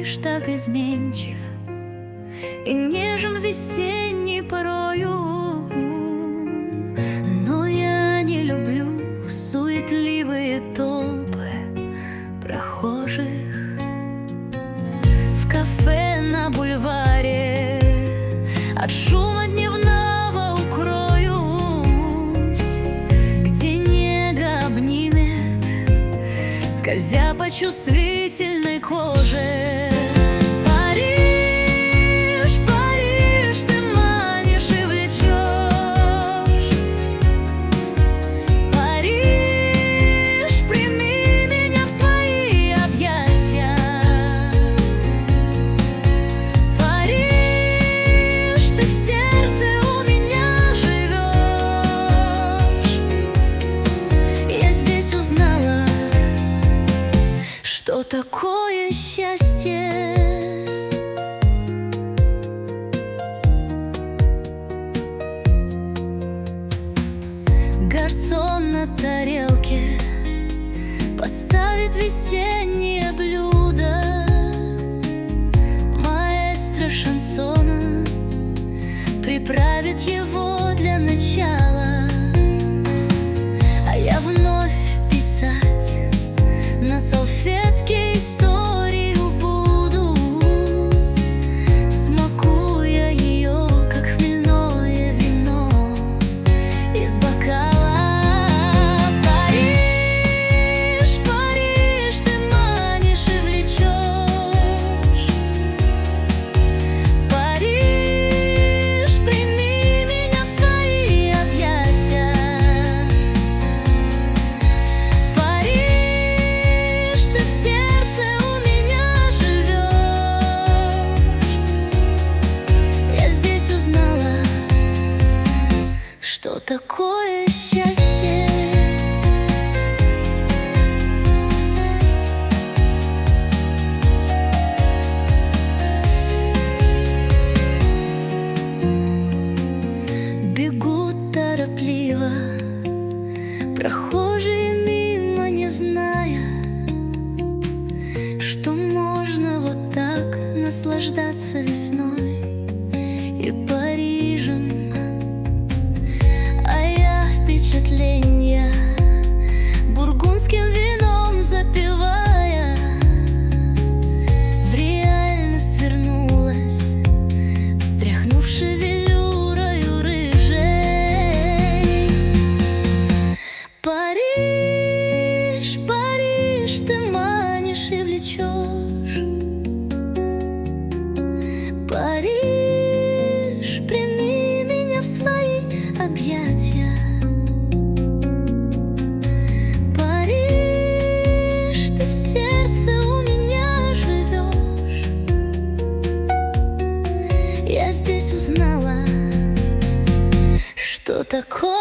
бываешь так изменчив и нежен весенний порою. Но я не люблю суетливые толпы прохожих в кафе на бульваре. От шума дневного укроюсь, где нега обнимет, скользя по чувствительной коже. Париж, Париж, ты манишь и влечешь. Париж, прими меня в свои объятия. Париж, ты в сердце у меня живешь. Я здесь узнала, что такое счастье. Гарсон на тарелке поставит весеннее блюдо. Маэстро шансона приправит его для начала. А я вновь писать на салфетке историю буду, смакуя ее, как хмельное вино из бокала. Париж, Париж, ты манишь и влечешь. Париж, прими меня в свои объятия. Париж, ты в сердце у меня живешь. Я здесь узнала, что такое счастье. Бегут торопливо прохожие мимо, не зная, что можно вот так наслаждаться весной и Парижем. А я впечатления бургундским вином запивая, в реальность вернулась, встряхнув шевелюрою рыжей. Париж, Париж, ты манишь и влечешь. Париж, прими меня в свои объятия. Париж, ты в сердце у меня живешь. Я здесь узнала, что такое